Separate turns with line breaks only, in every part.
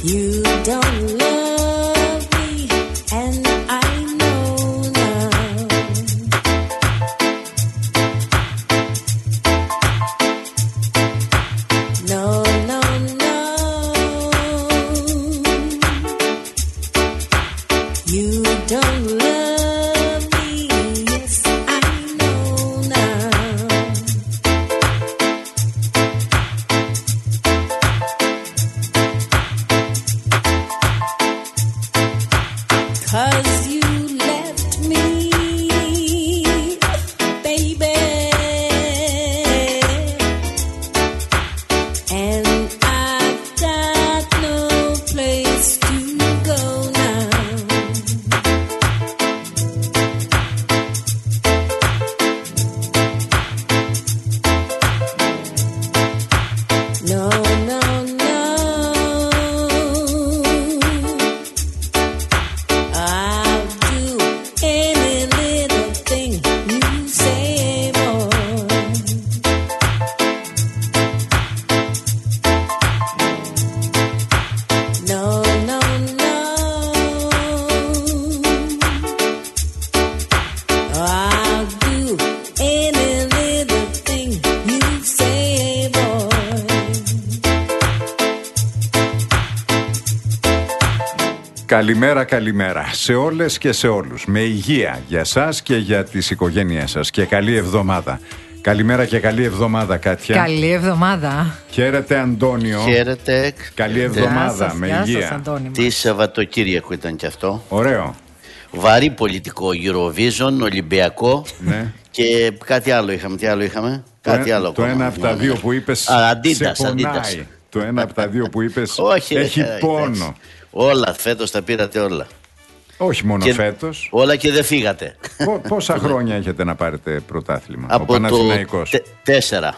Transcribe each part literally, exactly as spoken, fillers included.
Καλημέρα, καλημέρα σε όλες και σε όλους. Με υγεία για σας και για τις οικογένειές σας και καλή εβδομάδα. Καλημέρα και καλή εβδομάδα, Κάτια.
Καλή εβδομάδα.
Χαίρετε, Αντώνιο.
Χαίρετε.
Καλή εβδομάδα,
σας,
με
γεια
υγεία.
σας, Αντώνη.
Τι Σαββατοκύριακο ήταν κι αυτό.
Ωραίο.
Βαρύ πολιτικό, Eurovision, Ολυμπιακό.
Ναι.
Και κάτι άλλο είχαμε. Τι άλλο είχαμε.
Το,
κάτι
ε,
άλλο
το ένα από τα δύο που είπες
Α, αντίτας,
σε πονάει.
αντίτας.
Το ένα από τα δύο που είπες
Όχι,
έχει
ρε,
πόνο.
εντάξει. Όλα, φέτος τα πήρατε όλα.
Όχι μόνο
Και
φέτος.
Όλα και δεν φύγατε.
Πο- πόσα χρόνια έχετε να πάρετε πρωτάθλημα? Ο
Από το
Παναθηναϊκός.
τε, τέσσερα.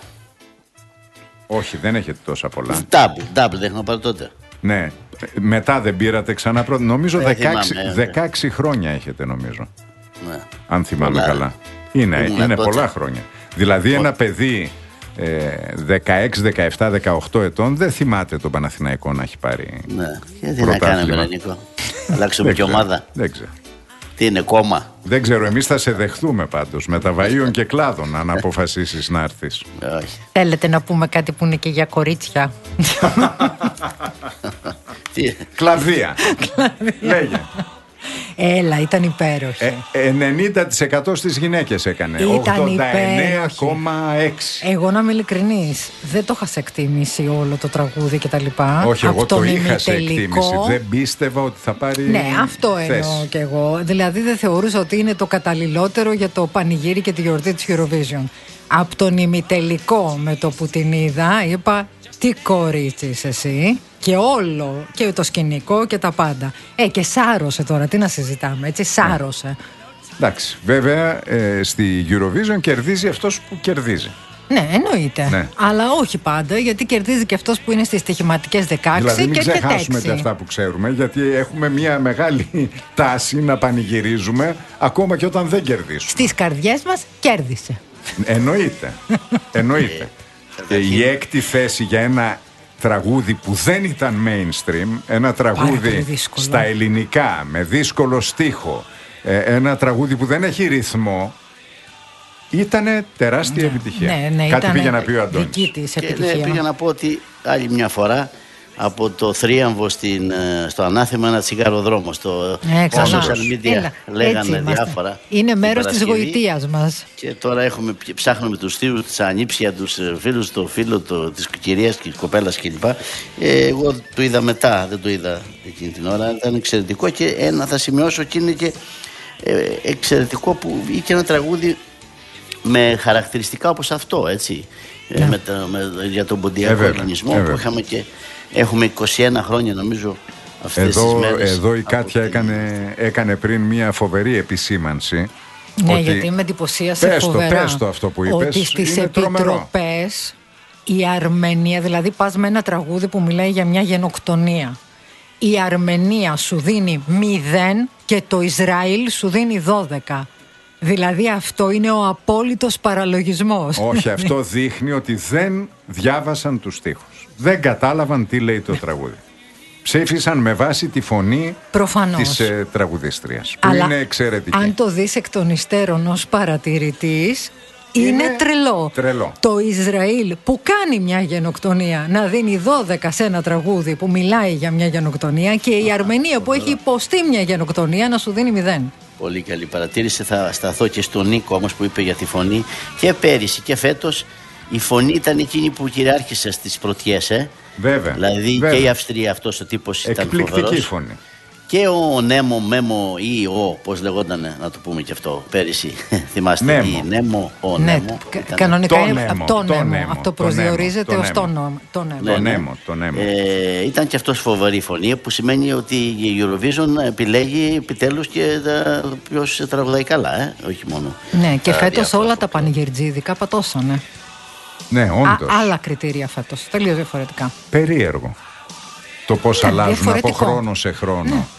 Όχι, δεν έχετε τόσα πολλά.
Double, double δεν είχαμε πάρει τότε.
Ναι. Μετά δεν πήρατε ξανά πρώτα. Νομίζω
Δεν
δεκαέξι,
θυμάμαι, ναι.
δεκαέξι χρόνια έχετε, νομίζω.
Ναι.
Αν θυμάμαι
Πολλά.
καλά. Είναι,
Ήμουν
είναι
τότε.
πολλά χρόνια. Δηλαδή ένα παιδί ε, δεκαέξι, δεκαεπτά, δεκαοκτώ ετών δεν θυμάται τον Παναθηναϊκό να έχει πάρει
Ναι. Γιατί να
πρωτάθλημα.
κάνουμε, Νίκο. Αλλάξουμε
Δεν
και
ξέρω.
ομάδα.
Δεν ξέρω.
Τι είναι, κόμμα.
Δεν ξέρω, εμείς θα σε δεχτούμε πάντως με τα βαΐων και κλάδων αν αποφασίσεις να έρθεις.
Όχι.
Θέλετε να πούμε κάτι που είναι και για κορίτσια?
Τι.
Κλαδία. Λέγε.
Έλα, ήταν υπέροχη.
Ε, ενενήντα τοις εκατό στις γυναίκες έκανε.
Ήταν
ογδόντα εννέα
υπέροχη.
κόμμα έξι.
Εγώ, να είμαι ειλικρινής, δεν το είχα σε εκτίμηση όλο το τραγούδι και τα λοιπά.
Όχι, εγώ
Από
το
τον
είχα σε
ημιτελικό-
εκτίμηση. Δεν πίστευα ότι θα πάρει.
Ναι, αυτό
θέση.
εννοώ κι εγώ. Δηλαδή δεν θεωρούσα ότι είναι το καταλληλότερο για το πανηγύρι και τη γιορτή της Eurovision. Από τον ημιτελικό, με το που την είδα, είπα τι κορίτσι είσαι εσύ. Και όλο, και το σκηνικό και τα πάντα. Ε, και σάρωσε τώρα, τι να συζητάμε, έτσι, σάρωσε.
Εντάξει, βέβαια ε, στη Eurovision κερδίζει αυτός που κερδίζει.
Ναι, εννοείται.
Ναι.
Αλλά όχι πάντα, γιατί κερδίζει και αυτός που είναι στις στοιχηματικές δεκαέξι
Δηλαδή μην
και έρχεται
ξεχάσουμε
έξι.
και αυτά που ξέρουμε, γιατί έχουμε μια μεγάλη τάση να πανηγυρίζουμε ακόμα και όταν δεν κερδίσουμε.
Στις καρδιές μας κέρδισε.
Εννοείται. Εννοείται. Και η έκτη θέση για ένα τραγούδι που δεν ήταν mainstream, ένα
Πάρα πολύ
τραγούδι
δύσκολο.
στα ελληνικά με δύσκολο στίχο, ε, ένα τραγούδι που δεν έχει ρυθμό, ήτανε τεράστια επιτυχία.
Ναι, ναι,
Κάτι
ήταν
πήγε να πει ο Αντώνης.
δική της
Και ναι,
επιτυχία.
πήγα να πω ότι άλλη μια φορά από το θρίαμβο στην, ε, στο ανάθεμα ένα τσιγάρο δρόμο στο
Ε,
στα
καλά.
social media.
Έλα,
Λέγανε
έτσι είμαστε.
διάφορα.
Είναι
την
μέρος της
Παρασκευή.
γοητείας μας.
Και τώρα έχουμε, ψάχνουμε τους θείους, τις ανήψια, τους ε, φίλους, το φίλο το, της κυρίας και της κοπέλας κλπ. Ε, εγώ το είδα μετά, δεν το είδα εκείνη την ώρα. Ήταν εξαιρετικό και ένα θα σημειώσω και είναι και ε, εξαιρετικό που είχε ένα τραγούδι με χαρακτηριστικά όπως αυτό, έτσι. Ε, με τα, με, για τον
Ε,
ποντιακό
βέβαια,
ελληνισμό
ε,
που
βέβαια.
είχαμε και έχουμε είκοσι ένα χρόνια νομίζω αυτές τις
Εδώ,
μέρες.
εδώ η
από
Κάτια
την-
έκανε, έκανε πριν μια φοβερή επισήμανση.
Ναι,
ότι-
γιατί με εντυπωσίασε
Πες το,
φοβερά.
πες το αυτό που είπες,
Ότι στις
είναι τρομερό.
επιτροπές η Αρμενία, δηλαδή πας με ένα τραγούδι που μιλάει για μια γενοκτονία. Η Αρμενία σου δίνει μηδέν και το Ισραήλ σου δίνει δώδεκα. Δηλαδή αυτό είναι ο απόλυτος παραλογισμός.
Όχι, αυτό δείχνει ότι δεν διάβασαν τους στίχους. Δεν κατάλαβαν τι λέει το τραγούδι. ψήφισαν με βάση τη φωνή
Προφανώς.
της ε, τραγουδίστριας, που
Αλλά
είναι εξαιρετική.
αν το δεις εκ των υστέρων ως παρατηρητής, είναι,
Είναι
τρελό.
τρελό.
Το Ισραήλ που κάνει μια γενοκτονία να δίνει δώδεκα σε ένα τραγούδι που μιλάει για μια γενοκτονία, και η Αρμενία που έχει υποστεί μια γενοκτονία να σου δίνει μηδέν.
Πολύ καλή παρατήρηση. Θα σταθώ και στον Νίκο όμως που είπε για τη φωνή. Και πέρυσι και φέτος η φωνή ήταν εκείνη που κυριάρχησε στις πρωτιές. Ε?
Βέβαια.
Δηλαδή
βέβαια.
και η Αυστρία, αυτός ο τύπος ήταν
εκπληκτική
φοβερός.
φωνή.
Και ο Νέμο, Μέμο ή ο, πώς λεγότανε, να το πούμε και αυτό, πέρυσι. Θυμάστε,
Νέμο.
ή Νέμο, ο
Ναι,
Νέμο.
κα-
ήταν-
κανονικά
Το
είναι
Νέμο,
από το
το
Νέμο.
Νέμο,
Αυτό
το
προσδιορίζεται
Νέμο,
ως
το
το
Νέμο.
Νέμο. Το Νέμο.
Το Νέμο, το Νέμο.
Ε, ήταν και αυτός φοβερή φωνή, που σημαίνει ότι η Eurovision επιλέγει επιτέλους και τα, ποιος τραγουδάει καλά, ε? Όχι μόνο.
Ναι, και
τα
φέτος
διάφορα
όλα τα
folklore.
πανηγυρτζίδικα πατώσανε.
Ναι,
Α,
όντως.
άλλα κριτήρια φέτος, τελείως διαφορετικά.
Περίεργο. Το πώς
Ναι,
αλλάζουν από
διαφορετικό.
χρόνο σε χρόνο.
Ναι.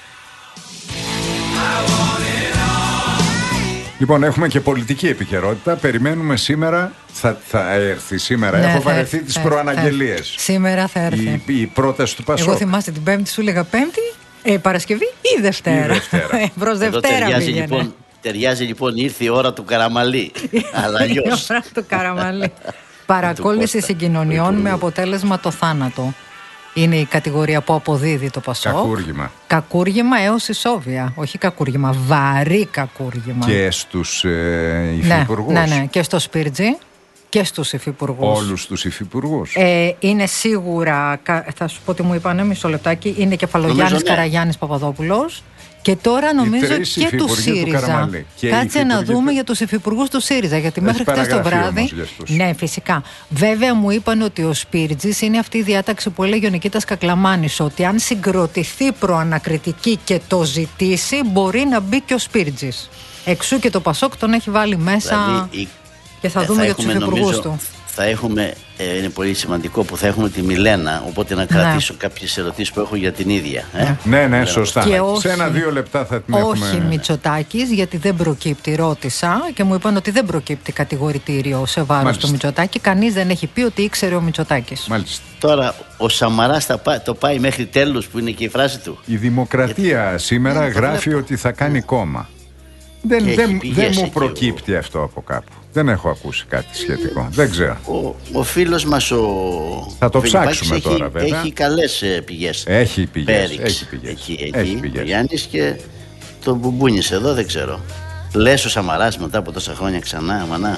Λοιπόν, έχουμε και πολιτική επικαιρότητα. Περιμένουμε σήμερα, θα, θα έρθει σήμερα.
Ναι,
Έχω
θα
βαρεθεί
έρθει,
τις
θα έρθει, θα
προαναγγελίες.
έρθει. Σήμερα θα έρθει.
Η, η πρόταση του Πασόκ.
Εγώ θυμάστε την Πέμπτη σου έλεγα Πέμπτη, ε, Παρασκευή ή Δευτέρα.
Ή Δευτέρα.
Ε, Προς
Εδώ
Δευτέρα
ταιριάζει
πήγαινε.
λοιπόν, ταιριάζει λοιπόν, ήρθε η ώρα του Καραμαλή. Αλλά αλλιώς.
Η ώρα του Καραμαλή. Παρακόλληση
Κώστα,
συγκοινωνιών
του
με
Υπουργού.
αποτέλεσμα το θάνατο. Είναι η κατηγορία που αποδίδει το Πασόκ.
Κακούργημα.
Κακούργημα έως ισόβια. Όχι κακούργημα, βαρύ κακούργημα.
Και στους ε,
ναι,
υφυπουργούς.
ναι, ναι, και στο Σπίρτζι και στους υφυπουργούς.
Όλους τους υφυπουργούς.
Ε, είναι σίγουρα, κα- θα σου πω τι μου είπανε, μισό λεπτάκι, είναι Κεφαλογιάννης
Νομίζω, ναι.
Καραγιάννης Παπαδόπουλος. Και τώρα νομίζω
τρεις
και του
υφυπουργοί του
ΣΥΡΙΖΑ.
Καραμαλή. Και
Κάτσε να
υφυπουργοί
δούμε
του-
για τους υφυπουργούς του ΣΥΡΙΖΑ. Γιατί
Έχει
μέχρι χτες το
παραγραφεί
βράδυ.
όμως για αυτούς.
Ναι, φυσικά. Βέβαια μου είπαν ότι ο Σπίρτζης είναι αυτή η διάταξη που έλεγε ο Νικήτας Κακλαμάνης. Ότι αν συγκροτηθεί προανακριτική και το ζητήσει, μπορεί να μπει και ο Σπίρτζης. Εξού και το Πασόκ τον έχει βάλει μέσα.
Δηλαδή, η-
Και θα
ε,
δούμε για τους
έχουμε,
υφυπουργούς
νομίζω,
του.
Θα έχουμε, ε, είναι πολύ σημαντικό που θα έχουμε τη Μιλένα, οπότε να κρατήσω κάποιες ερωτήσεις που έχω για την ίδια. Ε?
Ναι, ναι, σωστά.
Και όχι-
Σε ένα-δύο λεπτά θα την
Όχι
έχουμε.
Μητσοτάκης, γιατί δεν προκύπτει, ρώτησα και μου είπαν ότι δεν προκύπτει κατηγορητήριο σε βάρος
Μάλιστα.
του Μητσοτάκη. Κανείς δεν έχει πει ότι ήξερε ο Μητσοτάκης.
Μάλιστα.
Τώρα, ο Σαμαράς θα πά- το πάει μέχρι τέλους, που είναι και η φράση του.
Η Δημοκρατία σήμερα
Ναι, το
γράφει
βλέπω.
ότι θα κάνει κόμμα. Δεν,
Έχει
δεν,
πηγές
δεν μου
εκεί
προκύπτει αυτό από κάπου. Δεν έχω ακούσει κάτι σχετικό. Δεν ξέρω.
Ο, ο φίλος μας ο
Θα το
Φιλιππάκης
ψάξουμε
έχει,
τώρα, βέβαια.
Έχει καλές ε, πηγές.
Έχει πηγές,
Πέριξ,
έχει πηγές.
Εκεί, εκεί,
Έχει
ο
πηγές.
Γιάννης, και το μπουμπούνισε εδώ, δεν ξέρω. Λες ο Σαμαράς μετά από τόσα χρόνια ξανά, μανά.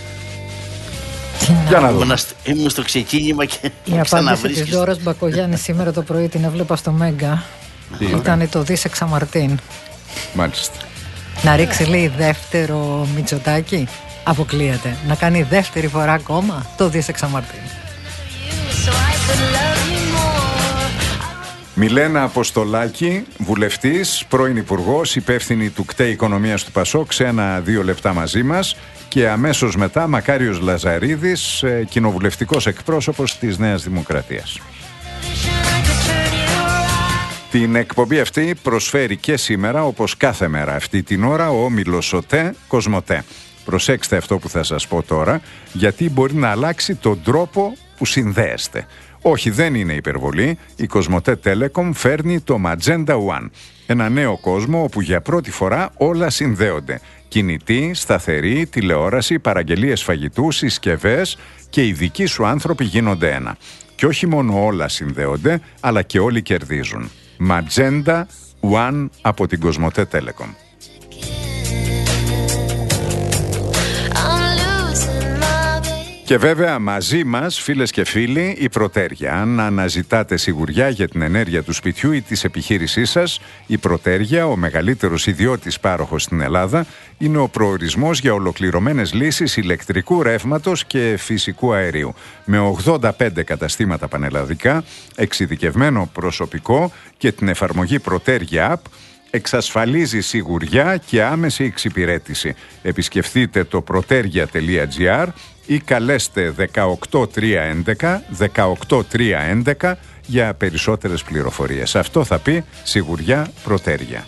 Τι να-
Για να δούμε.
Ήμουν, στο- ήμουν στο ξεκίνημα και
Η απάντηση
ξαναβρίσκεις.
της Δώρας Μπακογιάννη σήμερα το πρωί την έβλεπα στο Μέγκα.
Τι
Ήταν το Δις Εξαμαρτίν.
Μάλιστα.
Να ρίξει, λέει, δεύτερο Μητσοτάκη. Αποκλείεται. Να κάνει δεύτερη φορά ακόμα το Δις Εξαμαρτίν.
Μιλένα Αποστολάκη, βουλευτής, πρώην υπουργός, υπεύθυνη του ΚΤΕ Οικονομίας του Πασόκ, σε ένα-δύο λεπτά μαζί μας. Και αμέσως μετά Μακάριος Λαζαρίδης, ε, κοινοβουλευτικός εκπρόσωπος της Νέας Δημοκρατίας. Την εκπομπή αυτή προσφέρει και σήμερα, όπως κάθε μέρα αυτή την ώρα, ο όμιλος ΟΤΕ Κοσμοτέ. Προσέξτε αυτό που θα σας πω τώρα, γιατί μπορεί να αλλάξει τον τρόπο που συνδέεστε. Όχι, δεν είναι υπερβολή. Η Κοσμοτέ Telecom φέρνει το Magenta One. Ένα νέο κόσμο όπου για πρώτη φορά όλα συνδέονται. Κινητή, σταθερή, τηλεόραση, παραγγελίες φαγητού, συσκευές και οι δικοί σου άνθρωποι γίνονται ένα. Και όχι μόνο όλα συνδέονται, αλλά και όλοι κερδίζουν. Magenta One από την Κοσμοτέ Telecom. Και βέβαια μαζί μας, φίλες και φίλοι, η Πρωτέρια. Αν αναζητάτε σιγουριά για την ενέργεια του σπιτιού ή της επιχείρησής σας, η Πρωτέρια, ο μεγαλύτερος ιδιώτης πάροχος στην Ελλάδα, είναι ο προορισμός για ολοκληρωμένες λύσεις ηλεκτρικού ρεύματος και φυσικού αερίου. Με ογδόντα πέντε καταστήματα πανελλαδικά, εξειδικευμένο προσωπικό και την εφαρμογή Πρωτέρια App, εξασφαλίζει σιγουριά και άμεση εξυπηρέτηση. Επισκεφτείτε το protergia τελεία gr ή καλέστε δεκαοκτώ τριακόσια έντεκα δεκαοκτώ τριακόσια έντεκα για περισσότερες πληροφορίες. Αυτό θα πει σιγουριά Πρωτέρια.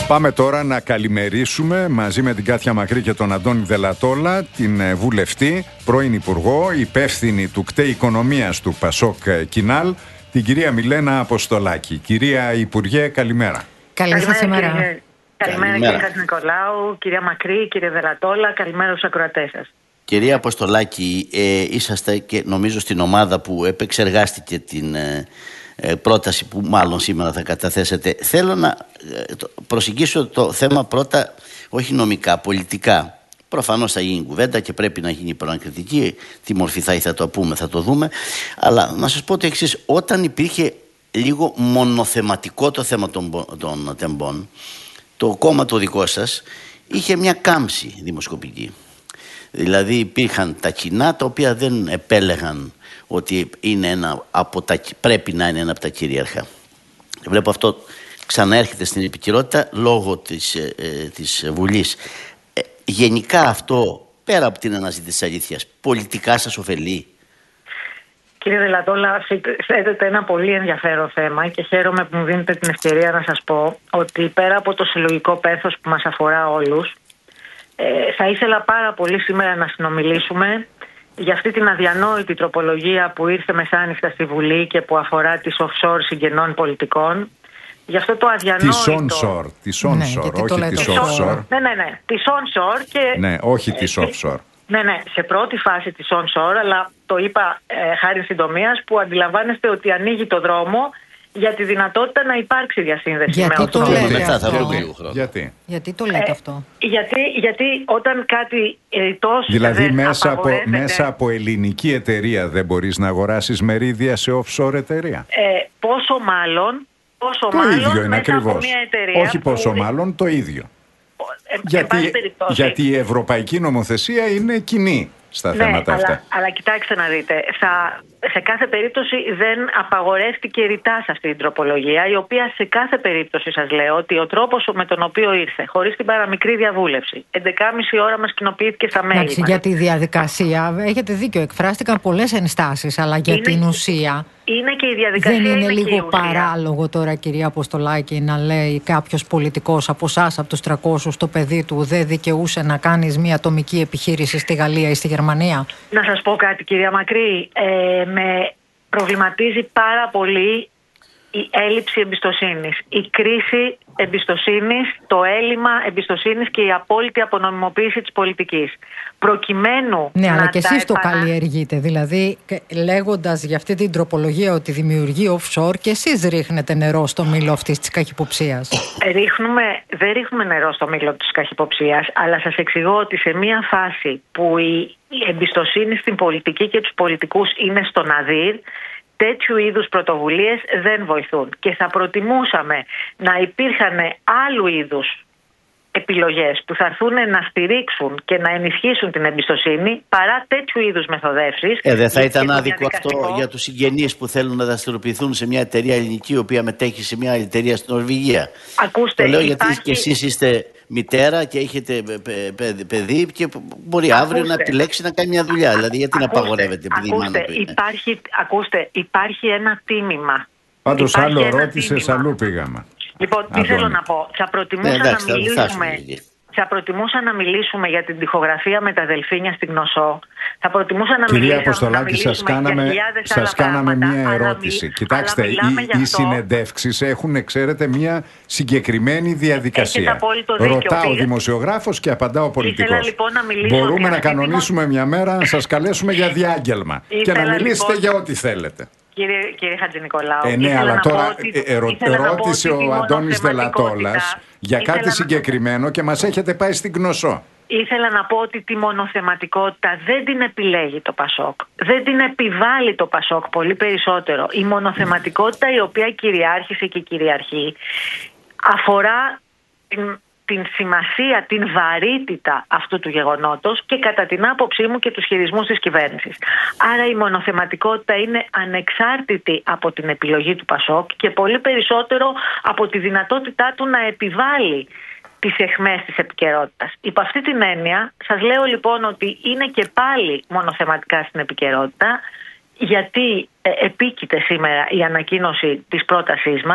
Πάμε τώρα να καλημερίσουμε μαζί με την Κάτια Μακρύ και τον Αντώνη Δελατόλα, την βουλευτή, πρώην υπουργό, υπεύθυνη του ΚΤΕ Οικονομίας του Πασόκ Κινάλ, την κυρία Μιλένα Αποστολάκη. Κυρία Υπουργέ, καλημέρα.
Καλή σας ημέρα.
Κύριε... Καλημέρα, κύριε Χατζηνικολάου, κυρία Μακρύ, κύριε Δελατόλα, καλημέρα στους ακροατές σας.
Κυρία Αποστολάκη, ε, είσαστε και νομίζω στην ομάδα που επεξεργάστηκε την ε, ε, πρόταση που μάλλον σήμερα θα καταθέσετε. Θέλω να ε, το, προσεγγίσω το θέμα πρώτα, όχι νομικά, πολιτικά. Προφανώς θα γίνει κουβέντα και πρέπει να γίνει προανακριτική. Τι μορφή θα ήθελα το πούμε, θα το δούμε. Αλλά να σας πω το εξής. Όταν υπήρχε λίγο μονοθεματικό το θέμα των, των τεμπών, το κόμμα το δικό σας είχε μια κάμψη δημοσκοπική. Δηλαδή υπήρχαν τα κοινά τα οποία δεν επέλεγαν ότι είναι ένα από τα, πρέπει να είναι ένα από τα κυρίαρχα. Βλέπω αυτό ξαναέρχεται στην επικαιρότητα λόγω της, ε, της Βουλής. Ε, γενικά αυτό, πέρα από την αναζήτηση της αλήθειας, πολιτικά σας ωφελεί?
Κύριε Δελατόλα, θέτετε ένα πολύ ενδιαφέρον θέμα και χαίρομαι που μου δίνετε την ευκαιρία να σας πω ότι πέρα από το συλλογικό πέθος που μας αφορά όλους, ε, θα ήθελα πάρα πολύ σήμερα να συνομιλήσουμε για αυτή την αδιανόητη τροπολογία που ήρθε μεσάνυχτα στη Βουλή και που αφορά τις offshore συγγενών πολιτικών. Γι' αυτό το αδιανόητο...
Τις onshore, τις onshore,
ναι,
όχι τις offshore.
Ναι, ναι, ναι, τις onshore και...
Ναι, όχι τις offshore.
Ναι, ναι, σε πρώτη φάση της onshore, αλλά το είπα ε, χάρη συντομίας, που αντιλαμβάνεστε ότι ανοίγει το δρόμο για τη δυνατότητα να υπάρξει διασύνδεση.
Γιατί
με
το
offshore.
λέτε
Μετά
αυτό?
θα βρούμε λίγο χρόνο.
Γιατί?
Γιατί το λέτε
Ε,
αυτό?
Γιατί, γιατί όταν κάτι ε, τόσο
Δηλαδή
δεν
μέσα από,
απαγορεύεται,
μέσα από ελληνική εταιρεία δεν μπορείς να αγοράσεις μερίδια σε offshore εταιρεία?
ε, πόσο μάλλον, πόσο
Το
μάλλον
ίδιο είναι
μέσα
ακριβώς.
από μια εταιρεία
Όχι
που,
πόσο μάλλον, το ίδιο.
ε, εν
Γιατί,
πάση περιπτώσει,
γιατί η ευρωπαϊκή νομοθεσία είναι κοινή στα
ναι,
θέματα
αλλά,
αυτά.
αλλά κοιτάξτε να δείτε, θα, σε κάθε περίπτωση δεν απαγορεύτηκε ρητά σε αυτή την τροπολογία, η οποία σε κάθε περίπτωση σας λέω ότι ο τρόπος με τον οποίο ήρθε, χωρίς την παραμικρή διαβούλευση, έντεκα και μισή ώρα μας κοινοποιήθηκε στα mail
Εντάξει,
μας.
για τη διαδικασία έχετε δίκιο, εκφράστηκαν πολλές ενστάσεις, αλλά για
Είναι-
την ουσία
Είναι και η διαδικασία.
δεν είναι
και η
λίγο
ουσία.
παράλογο τώρα, κυρία Αποστολάκη, να λέει κάποιος πολιτικός από εσάς, από τους τριακόσιους, το παιδί του δεν δικαιούσε να κάνεις μια ατομική επιχείρηση στη Γαλλία ή στη Γερμανία?
Να σας πω κάτι, κυρία Μακρύ, ε, με προβληματίζει πάρα πολύ η έλλειψη εμπιστοσύνης, η κρίση εμπιστοσύνης, το έλλειμμα εμπιστοσύνης και η απόλυτη απονομιμοποίηση της πολιτικής. Προκειμένου
Ναι,
να
αλλά και
τα
εσείς το
επανα-
καλλιεργείτε. Δηλαδή, και- λέγοντας για αυτή την τροπολογία ότι δημιουργεί offshore, και εσείς ρίχνετε νερό στο μήλο αυτής της καχυποψίας.
Ρίχνουμε, δεν ρίχνουμε νερό στο μήλο της καχυποψίας, αλλά σας εξηγώ ότι σε μια φάση που η, η εμπιστοσύνη στην πολιτική και τους πολιτικούς είναι στο ναδύρ, τέτοιου είδους πρωτοβουλίες δεν βοηθούν. Και θα προτιμούσαμε να υπήρχαν άλλου είδους επιλογές που θα έρθουν να στηρίξουν και να ενισχύσουν την εμπιστοσύνη παρά τέτοιου είδους μεθοδεύσεις.
Ε, δεν θα
Και
ήταν
το
άδικο αυτό
διαδικαστικό-
για τους συγγενείς που θέλουν να δραστηριοποιηθούν σε μια εταιρεία ελληνική η οποία μετέχει σε μια άλλη εταιρεία στην Νορβηγία?
Ακούστε,
Το λέω
υπάρχει...
γιατί και εσείς είστε μητέρα και έχετε παι- παι- παιδί και μπορεί αύριο
Ακούστε.
να επιλέξει να κάνει μια δουλειά. Δηλαδή γιατί να
Ακούστε,
απαγορεύεται επειδή η μάνα
ακούστε,
του είναι?
υπάρχει, ακούστε, υπάρχει ένα τίμημα.
Πάντως
Υπάρχει
άλλο
ένα
ρώτησες,
τίμημα.
αλλού πήγαμε.
Λοιπόν, τι
Αντώνη.
θέλω να πω. Θα προτιμούσα,
Ναι, εντάξει,
να
θα
μιλήσουμε,
φτάσουμε εκεί.
θα προτιμούσα να μιλήσουμε για την τοιχογραφία με τα δελφίνια στην Γνωσό. Θα προτιμούσα να
Κυρία
μιλήσουμε, να
Αποστολάκη,
μιλήσουμε
σας κάναμε,
για χιλιάδες
σας
άλλα
κάναμε
πράγματα,
μια
αλλά
ερώτηση.
μι-
Κοιτάξτε,
αλλά μιλάμε
οι,
γι'
οι
αυτό.
συνεντεύξεις έχουν, ξέρετε, μια συγκεκριμένη διαδικασία.
Έχετε απόλυτο δίκιο.
Ρωτά ο
Πήγα-
δημοσιογράφος και απαντά ο πολιτικός.
λοιπόν να μιλήσω
Μπορούμε
ότι
να
αυτή τη
κανονίσουμε μια μέρα να σας καλέσουμε για διάγγελμα και
Ήθελα,
να μιλήσετε
λοιπόν,
για ό,τι θέλετε.
Κύριε, κύριε Χατζηνικολάου,
Ε, ναι,
ήθελα
αλλά
να
τώρα
πω ότι-
ε, ε, ρω-
ήθελα να πω
ρώτησε
ότι τη
ο Αντώνης
μονοθεματικότητα-
Δελατόλας για
ήθελα
κάτι
να-
συγκεκριμένο και μας έχετε πάει στην Γνωσό.
Ήθελα να πω ότι τη μονοθεματικότητα δεν την επιλέγει το Πασόκ. Δεν την επιβάλλει το Πασόκ, πολύ περισσότερο. Η μονοθεματικότητα η οποία κυριάρχησε και κυριαρχεί αφορά την, την σημασία, την βαρύτητα αυτού του γεγονότος και κατά την άποψή μου και τους χειρισμούς της κυβέρνησης. Άρα η μονοθεματικότητα είναι ανεξάρτητη από την επιλογή του Πασόκ και πολύ περισσότερο από τη δυνατότητά του να επιβάλλει τις αιχμές της επικαιρότητας. Υπό αυτή την έννοια, σας λέω λοιπόν ότι είναι και πάλι μονοθεματικά στην επικαιρότητα, γιατί ε, επίκειται σήμερα η ανακοίνωση της πρότασής μας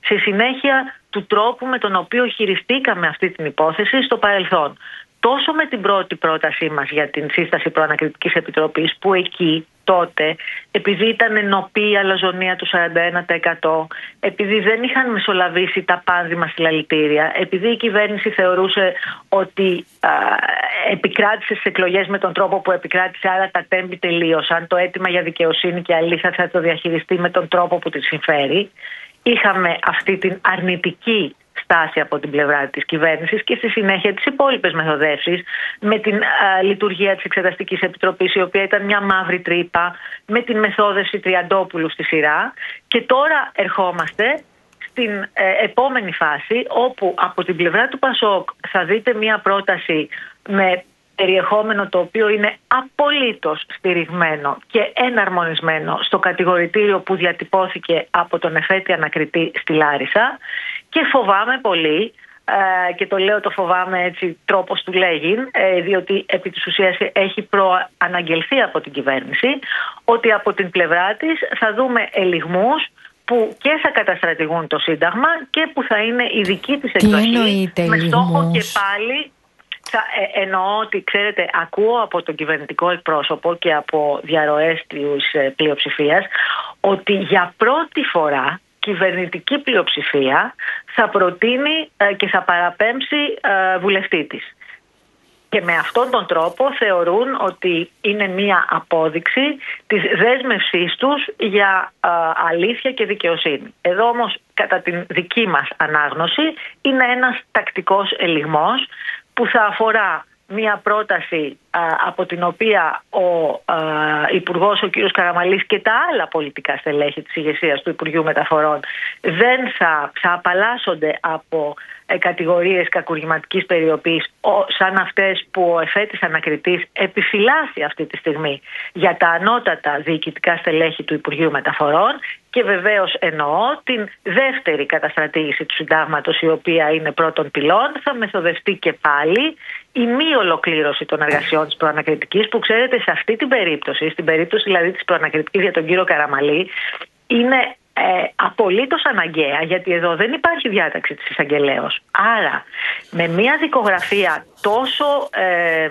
στη συνέχεια του τρόπου με τον οποίο χειριστήκαμε αυτή την υπόθεση στο παρελθόν. Τόσο με την πρώτη πρότασή μας για την σύσταση προανακριτικής επιτροπής, που εκεί τότε, επειδή ήταν νοπή η αλαζονία του σαράντα ένα τοις εκατό, επειδή δεν είχαν μεσολαβήσει τα πάνδημα συλλαλητήρια, επειδή η κυβέρνηση θεωρούσε ότι α, επικράτησε στις εκλογές με τον τρόπο που επικράτησε, άρα τα τέμπη τελείωσαν, το αίτημα για δικαιοσύνη και αλήθεια θα το διαχειριστεί με τον τρόπο που της συμφέρει, είχαμε αυτή την αρνητική στάση από την πλευρά της κυβέρνησης και στη συνέχεια τις υπόλοιπες μεθοδεύσεις με την α, λειτουργία της Εξεταστικής Επιτροπής, η οποία ήταν μια μαύρη τρύπα, με την μεθόδευση Τριαντόπουλου στη σειρά, και τώρα ερχόμαστε στην ε, επόμενη φάση, όπου από την πλευρά του Πασόκ θα δείτε μια πρόταση με περιεχόμενο το οποίο είναι απολύτως στηριγμένο και εναρμονισμένο στο κατηγορητήριο που διατυπώθηκε από τον εφέτη ανακριτή στη Λάρισα, και φοβάμαι πολύ, ε, και το λέω το φοβάμαι έτσι τρόπος του λέγειν, ε, διότι επί της ουσίας έχει προαναγγελθεί από την κυβέρνηση, ότι από την πλευρά της θα δούμε ελιγμούς που και θα καταστρατηγούν το Σύνταγμα και που θα είναι η δική της εκδοχή, με στόχο και πάλι. Θα, ε, εννοώ ότι, ξέρετε, ακούω από τον κυβερνητικό εκπρόσωπο και από διαρροές της ε, πλειοψηφίας ότι για πρώτη φορά κυβερνητική πλειοψηφία θα προτείνει ε, και θα παραπέμψει ε, βουλευτή της. Και με αυτόν τον τρόπο θεωρούν ότι είναι μία απόδειξη της δέσμευσής τους για ε, αλήθεια και δικαιοσύνη. Εδώ όμως, κατά την δική μας ανάγνωση, είναι ένας τακτικός ελιγμός που θα αφορά μία πρόταση α, από την οποία ο α, Υπουργός, ο κ. Καραμαλής, και τα άλλα πολιτικά στελέχη της ηγεσίας του Υπουργείου Μεταφορών δεν θα, θα απαλλάσσονται από ε, κατηγορίες κακουργηματικής περιοπής, ο, σαν αυτές που ο εφέτης ανακριτής επιφυλάσσει αυτή τη στιγμή για τα ανώτατα διοικητικά στελέχη του Υπουργείου Μεταφορών. Και βεβαίως εννοώ την δεύτερη καταστρατήγηση του Συντάγματος, η οποία είναι πρώτον πυλών, θα μεθοδευτεί και πάλι η μη ολοκλήρωση των εργασιών της προανακριτικής, που ξέρετε σε αυτή την περίπτωση, στην περίπτωση δηλαδή της προανακριτικής για τον κύριο Καραμαλή, είναι ε, απολύτως αναγκαία, γιατί εδώ δεν υπάρχει διάταξη της εισαγγελέως. Άρα με μια δικογραφία τόσο... Ε,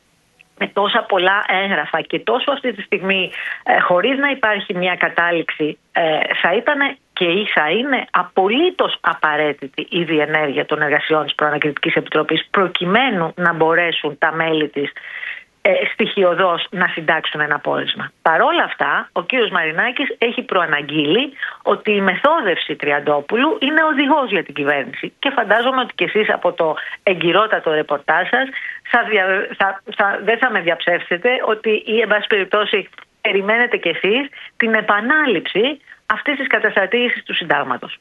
με τόσα πολλά έγγραφα και τόσο αυτή τη στιγμή ε, χωρίς να υπάρχει μια κατάληξη, ε, θα ήταν και ή θα είναι απολύτως απαραίτητη η διενέργεια των εργασιών της Προανακριτικής Επιτροπής, προκειμένου να μπορέσουν τα μέλη της ε, στοιχειωδώς να συντάξουν ένα πόρισμα. Παρ' όλα αυτά, ο κύριος Μαρινάκης έχει προαναγγείλει ότι η μεθόδευση Τριαντόπουλου είναι οδηγός για την κυβέρνηση, και φαντάζομαι ότι και εσείς από το εγκυρότατο ρεπορτάζ σας θα δια, θα, θα, δεν θα με διαψεύσετε ότι, ή εν πάση περιπτώσει περιμένετε κι εσείς, την επανάληψη αυτής της καταστρατήγησης του Συντάγματος.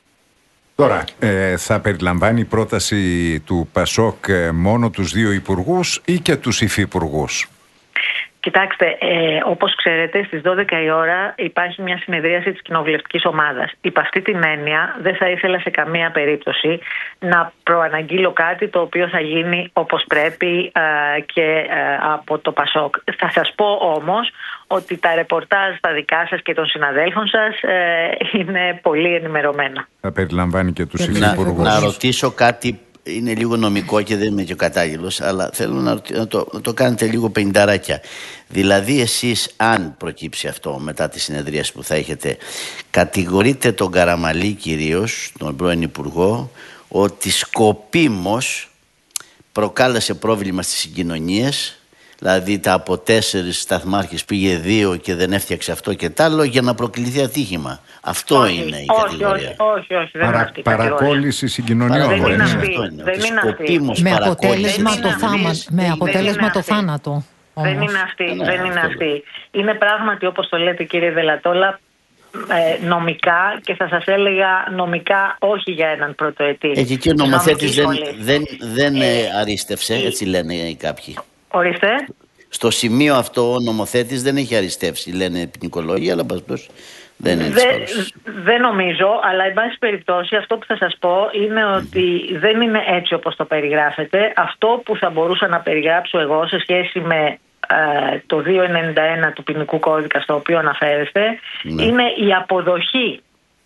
Τώρα, ε, θα περιλαμβάνει η πρόταση του Πασόκ ε, μόνο τους δύο υπουργούς ή και τους υφυπουργούς?
Κοιτάξτε, ε, όπως ξέρετε, στις δώδεκα η ώρα υπάρχει μια συνεδρίαση της κοινοβουλευτικής ομάδας. Υπ' αυτή την έννοια δεν θα ήθελα σε καμία περίπτωση να προαναγγείλω κάτι το οποίο θα γίνει όπως πρέπει ε, και ε, από το Πασόκ. Θα σας πω όμως ότι τα ρεπορτάζ τα δικά σας και των συναδέλφων σας ε, είναι πολύ ενημερωμένα.
Θα περιλαμβάνει και τους υφυπουργούς.
Να, να ρωτήσω κάτι. Είναι λίγο νομικό και δεν είμαι και ο κατάλληλος, αλλά θέλω να, να, το, να το κάνετε λίγο πενηνταράκια. Δηλαδή εσείς, αν προκύψει αυτό μετά τη συνεδρίαση που θα έχετε, κατηγορείτε τον Καραμαλή κυρίως, τον πρώην Υπουργό, ότι σκοπίμως προκάλεσε πρόβλημα στις συγκοινωνίες, δηλαδή τα από τέσσερις σταθμάρχες πήγε δύο και δεν έφτιαξε αυτό και τ' άλλο, για να προκληθεί ατύχημα. Αυτό όχι, είναι η
όχι,
κατηγορία.
Όχι, όχι, όχι, δεν
Παρα,
είναι αυτή η
παρακόλληση συγκοινωνιών.
Δεν είναι
αυτή.
Δεν είναι αυτή.
Με αποτέλεσμα το, θάμα, με αποτέλεσμα το θάνατο.
Δεν
όμως.
είναι αυτή.
Ναι,
δεν είναι
αυτό.
αυτή. Είναι πράγματι, όπως το λέτε κύριε Δελατόλα, ε, νομικά, και θα σας έλεγα νομικά όχι για έναν πρωτοετή.
Εκεί και ο νομοθέτης δεν,
σχολή.
δεν, δεν
Ε,
ε, αρίστευσε, έτσι λένε οι κάποιοι.
Ορίστε.
Στο σημείο αυτό ο νομοθέτης δεν έχει αριστεύσει, λένε ποινικολόγοι, αλλά παστός δεν είναι
Δεν,
της
δεν νομίζω, αλλά εν πάση περιπτώσει αυτό που θα σας πω είναι ότι δεν είναι έτσι όπως το περιγράφετε. Αυτό που θα μπορούσα να περιγράψω εγώ σε σχέση με ε, το διακόσια ενενήντα ένα του ποινικού κώδικα στο οποίο αναφέρεστε,
Ναι.
είναι η αποδοχή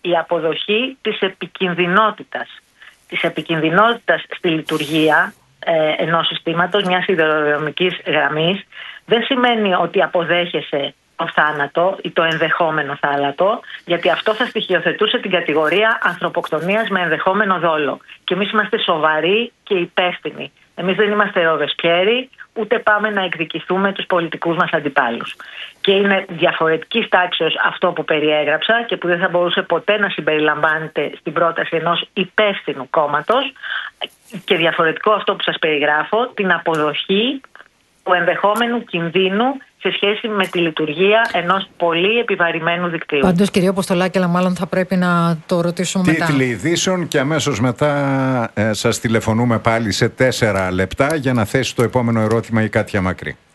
η αποδοχή της επικινδυνότητας. Της επικινδυνότητας στη λειτουργία ε, ενός συστήματος, μιας σιδηροδρομικής γραμμής, δεν σημαίνει ότι αποδέχεσαι το θάνατο ή το ενδεχόμενο θάνατο, γιατί αυτό θα στοιχειοθετούσε την κατηγορία ανθρωποκτονίας με ενδεχόμενο δόλο. Και εμείς είμαστε σοβαροί και υπεύθυνοι. Εμείς δεν είμαστε Ροβεσπιέρι, ούτε πάμε να εκδικηθούμε τους πολιτικούς μας αντιπάλους. Και είναι διαφορετικής τάξεως αυτό που περιέγραψα και που δεν θα μπορούσε ποτέ να συμπεριλαμβάνεται στην πρόταση ενός υπεύθυνου κόμματος, και διαφορετικό αυτό που σας περιγράφω, την αποδοχή του ενδεχόμενου κινδύνου σε σχέση με τη λειτουργία ενός πολύ επιβαρημένου δικτύου.
Πάντως, κυρία Αποστολάκη, αλλά μάλλον θα πρέπει να το ρωτήσουμε μετά.
Τίτλοι ειδήσεων και αμέσως μετά ε, σας τηλεφωνούμε πάλι σε τέσσερα λεπτά για να θέσει το επόμενο ερώτημα η Κάτια Μακρύ.